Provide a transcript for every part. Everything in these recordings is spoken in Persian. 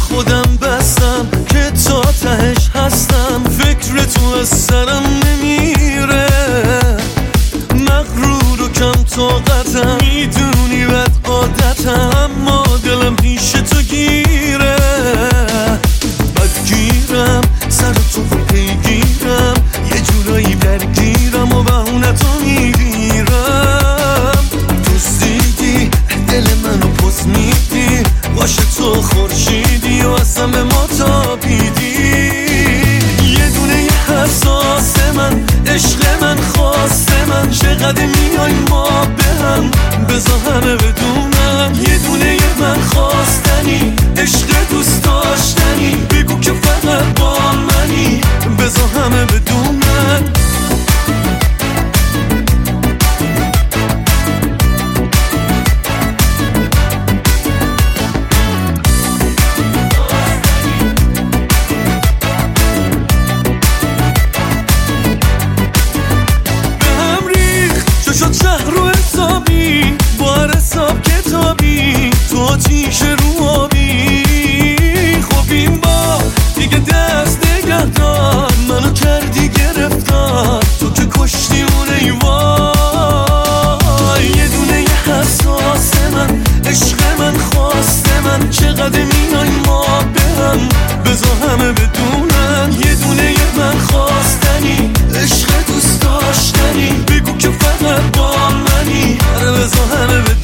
خودم بستم که تا تهش هستم، فکر تو از سرم نمیره، مغرور و کم طاقتم، میدونی بد عادتم، اما دلم پیش تو گیره، بدگیرم سر تو پیگیرم، یه جورایی درگیرم و بهونه تو میگیرم، دوستیدی دل منو پس میدی، باشه تو خورشیدی و اصلا به ما تابیدی، یه دونه یه حساس من، عشق من، خواست من، چقدر میای ما به هم، بذار همه بدونن، یه دونه یه من خواستنی، عشق دوست داشتنی، بگو که فقط با منی، بذار همه بدونن. شد شهر رو حسابی، با هر حساب کتابی، تو آتیش رو آبی، خب این با دیگه دست نگه دار، منو کردی گرفتار، تو که کشتی اون ایوای، یه دونه یه حساس من، عشق من، خواست من، چقدر میای ما به هم، بذار همه بدونن، یه دونه یه من خواستنی، عشق دوست داشتنی، بگو که فقط با منی، آره بذار همه بدونن.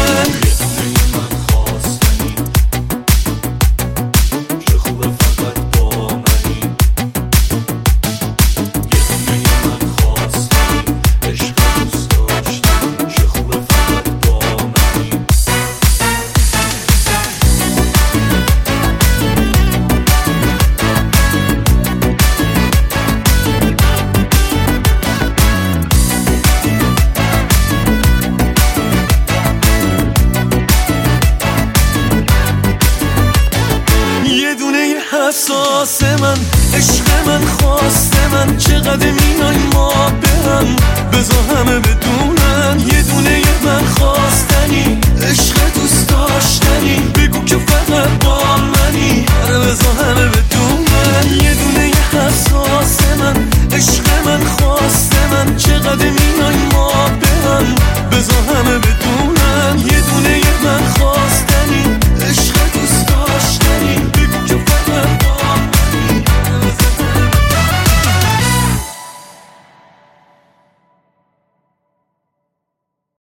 حساس من، عشق من، خواست من، چقدر میای ما به هم، بذار همه بدونن، یه دونه یه من خواستنی، عشق دوست داشتنی، بگو که فقط با منی، آره بذار همه بدونن، یه دونه یه حساس من، عشق من، خواست من، چقدر